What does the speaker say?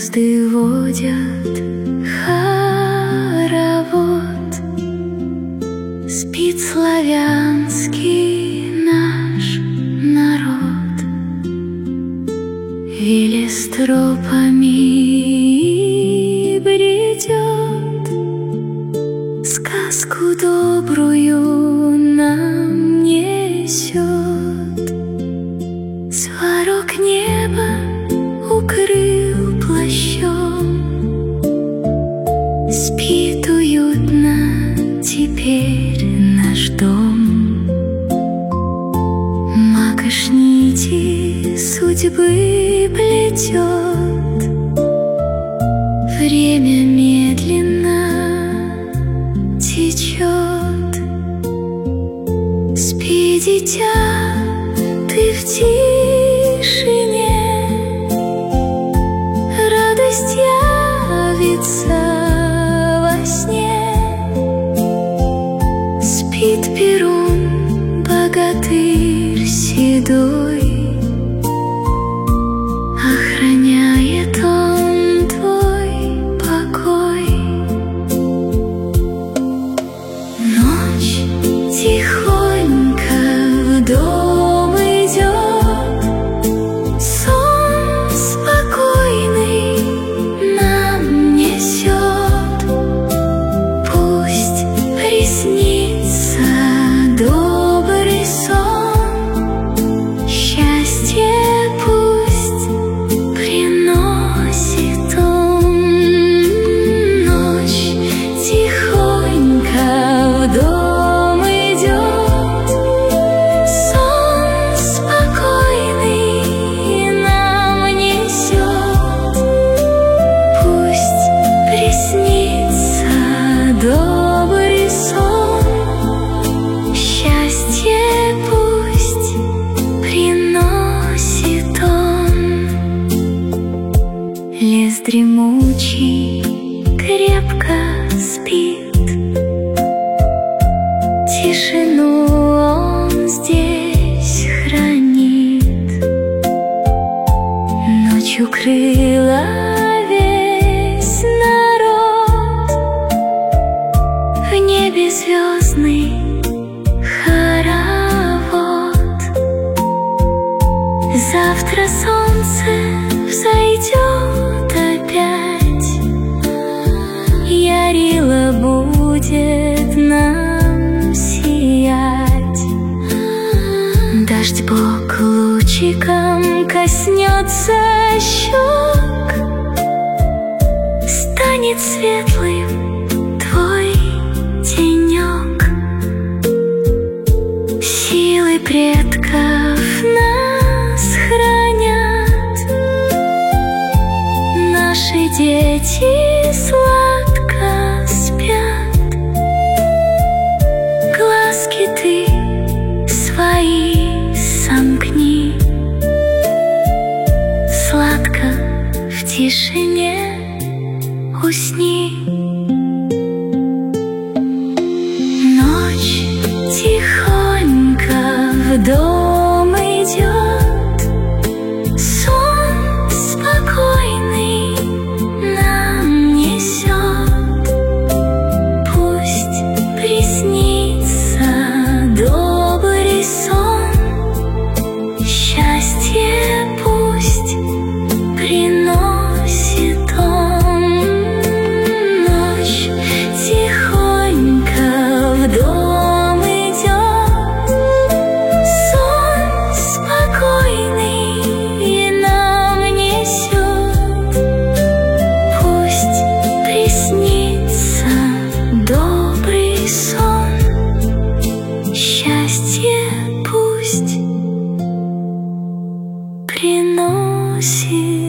Звезды водят хоровод, спит славянский наш народ, велестропами бредет, сказку добрую нам несет. Сварог неба укрыл плащом, спит уютно теперь наш дом. Макаш нити судьбы плетет, время медленно течет. Спи, дитя, ты в тишине, радость явится во сне. Спит Перун, богатырь седой, охраняет он твой покой. Ночь тихонько в дом идет, сон спокойный нам несет. Пусть приснится добрый сон, счастье пусть приносит он. Ночь тихонько в дом идет, сон спокойный нам несет. Пусть приснится добрый сон, счастье пусть приносит он. Лес дремучий крепко спит, тишину он здесь хранит. Ночь укрыла весь народ, в небе звездный хоровод. Завтра солнце взойдет опять, ярило будет нам сиять. Дождь бог лучиком коснется щек, станет светлым твой денек. Силы предков нас хранят, наши дети сладко спят. Глазки ты свои сомкни, сладко в тишине усни. Ночь тихонько в дом идет, сон спокойный нам несет. Пусть приснится добрый сон, счастье пусть приносит он. Ночь тихонько в дом идет, сон спокойный нам несет. Пусть приснится добрый сон, счастье пусть приносит